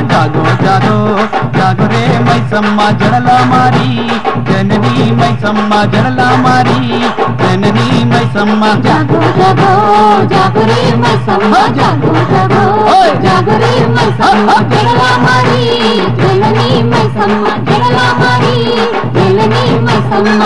జాగో జాగో జాగో రే మైసమ్మ జడల మారి జననీ మైసమ్మ జడల మారి జననీ మైసమ్మ జాగో జాగో జాగో రే మైసమ్మ జాగో జాగో జాగో రే మైసమ్మ జడల మారి జననీ మైసమ్మ జడల మారి జననీ మైసమ్మ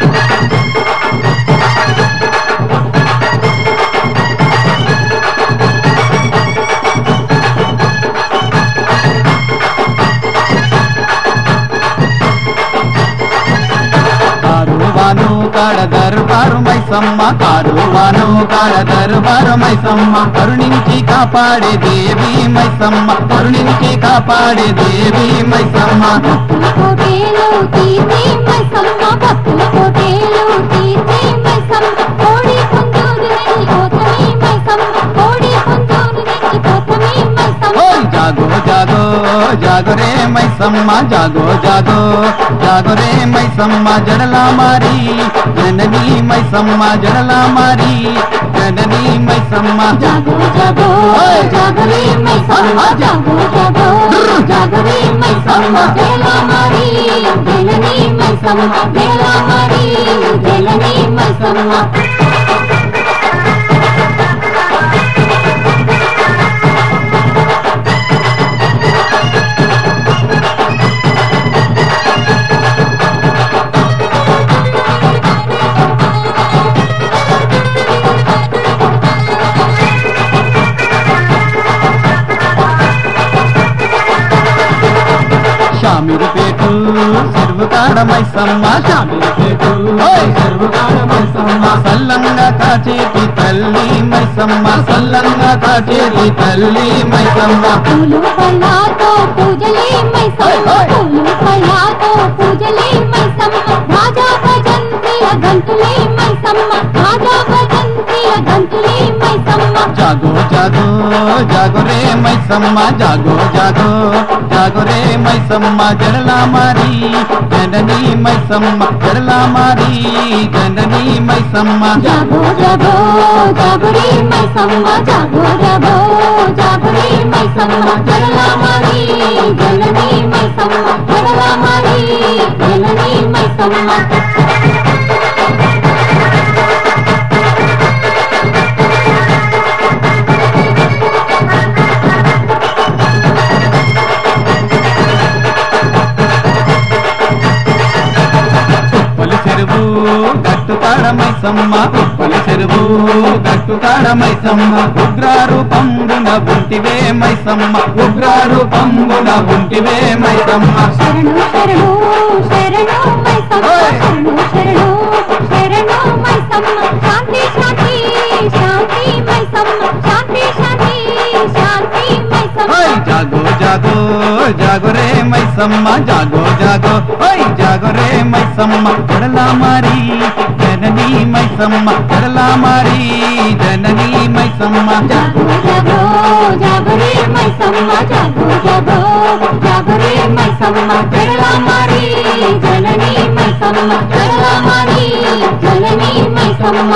కారువాను కాడ దర్బారు మైసమ్మ కారువాను కాడ దర్బారు మైసమ్మ కరుణించి కాపాడే దేవి మైసమ్మ కరుణించి కాపాడే దేవి మైసమ్మ భక్తుల కోటేలు తీర్చే మైసమ్మ భక్తుల కోటేలు తీర్చే మైసమ్మ కోడి పుంజును నెల్లిపోతమే మైసమ్మ కోడి పుంజును నెల్లిపోతమే మైసమ్మ ఓయ్ జాగో జాగో జాగో రే మైసమ్మ జాగో జాగో జాగో రే మైసమ్మ జడల మారి జననీ మైసమ్మ జడల మారి జననీ మైసమ్మ జాగో జాగో జాగో రే మైసమ్మ జాగో జాగో జాగో రే మైసమ్మ జడల మారి జననీ మైసమ్మ జడల మారి జననీ మైసమ్మ షామిరిపేటు చెరువు కాడ మైసమ్మ షామిరిపేటు చెరువు కాడ మైసమ్మ సల్లంగా కాచేటి తల్లి మైసమ్మ సల్లంగా కాచేటి తల్లి మైసమ్మ పూలు పళ్ళాతో పూజలే మైసమ్మ పూలు పళ్ళాతో పూజలే మైసమ్మ రాజా భజంత్రియ గంతులే మైసమ్మ రాజా భజంత్రియ గంతులే మైసమ్మ జాగో జాగో జాగో రే మైసమ్మ జాగో జాగో జాగో రే మైసమ్మ జడల మారి జననీ మైసమ్మ జడల మారి జననీ మైసమ్మ జాగో జాగో జాగో రే మైసమ్మ జాగో జాగో జాగో రే మైసమ్మ జడల మారి జననీ మైసమ్మ జడల మారి జననీ మైసమ్మ ఉప్పలి చెరువు గట్టు కాడ మైసమ్మ ఉప్పలి చెరువు గట్టు కాడ మైసమ్మ ఉగ్రారు పంగున ఉంటివే మైసమ్మ ఉగ్రారు పంగున ఉంటివే మైసమ్మ శరణు శరణు శరణు మైసమ్మ శరణు శరణు శరణు మైసమ్మ శాంతి శాంతి శాంతి మైసమ్మ శాంతి శాంతి శాంతి మైసమ్మ ఓయ్ జాగో జాగో జాగో రే మైసమ్మ జాగో జాగో ఓయ్ జాగో రే మైసమ్మ జడల మారి జననీ మైసమ్మ జడల మారి జననీ మైసమ్మ జాగో జాగో జాగో రే మైసమ్మ జాగో జాగో జాగో రే మైసమ్మ జడల మారి జననీ మైసమ్మ జడల మారి జననీ మైసమ్మ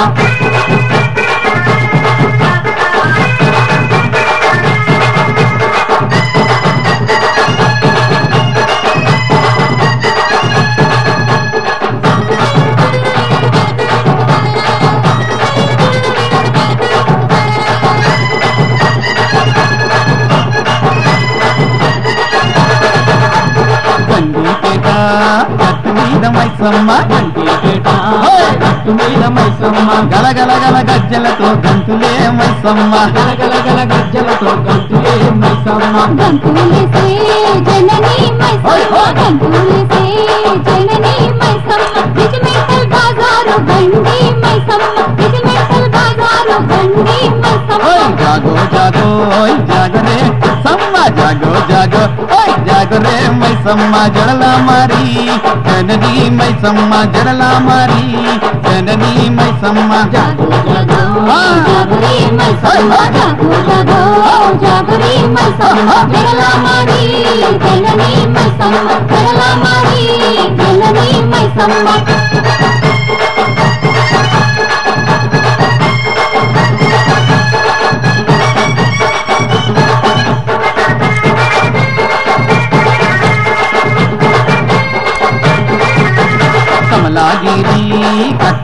గండిపేట గట్టు మీద మైసమ్మ గండిపేట గట్టు మీద మైసమ్మ గలగల గల గజ్జలతో గంతులే మైసమ్మ గలగల గల గజ్జలతో గంతులే మైసమ్మ గంతులేసే జననీ మైసమ్మ గంతులేసే జననీ మైసమ్మ విజయమెట్టల్ బాజారు బండి మైసమ్మ విజయమెట్టల్ బాజారు బండి మైసమ్మ ఓయ్ జాగో జాగో ఓయ్ జాగో రే సమ్మ జాగో జాగో ఓయ్ జాగో రే మైసమ్మ జడల మారి జననీ మైసమ్మ జడల మారి జననీ మైసమ్మ జాగో జాగో జాగో రే మైసమ్మ జాగో జాగో జాగో రే మైసమ్మ జడల మారి జననీ మైసమ్మ జడల మారి జననీ మైసమ్మ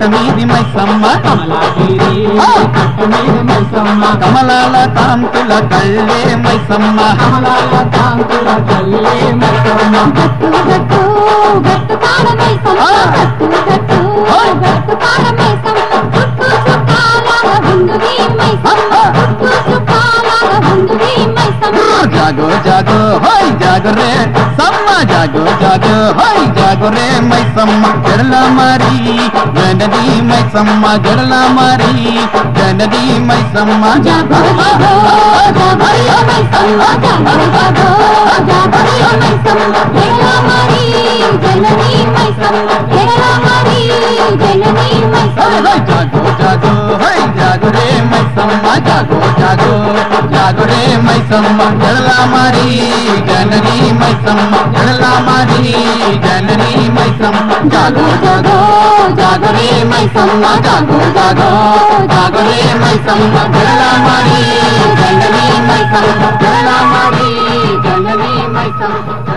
మీది మైసమ్మ కమలాగిరి కట్ట మీద మైసమ్మ కమలాల కాంతుల కళ్ళే మైసమ్మ కమలాల కాంతుల కల్లే మైసమ్మ గట్టు గట్టు గట్టు తాళమేసమ్మ గట్టు గట్టు గట్టు తాళమేసమ్మ చుట్టూ చుట్టాలాగా ఉందువి మైసమ్మ చుట్టూ చుట్టాలాగా ఉందువి మైసమ్మ జాగో జాగో హోయ్ జాగో రే సమ్మ జాగో జాగో హోయ్ జాగో రే మైసమ్మ జడల మారి గనది మైసమ్మ జడల మారి గనది మైసమ్మ జాగో జాగో జాగరి మైసమ్మ జాగో జాగో జాగరి మైసమ్మ జడల మారి జనని మైసమ్మ జడల మారి జనని మైసమ్మ జాగో జాగో హోయ్ జాగో రే మైసమ్మ జాగో జాగో జాగో రే మైసమ్మ జడల మారి గనది మైసమ్మ జడల మారి గనది మైసమ్మ జాగో జాగో జాగో రే మైసమ్మ జాగో జాగో జాగో రే మైసమ్మ జడల మారి గనది మైసమ్మ జడల మారి గనది మైసమ్మ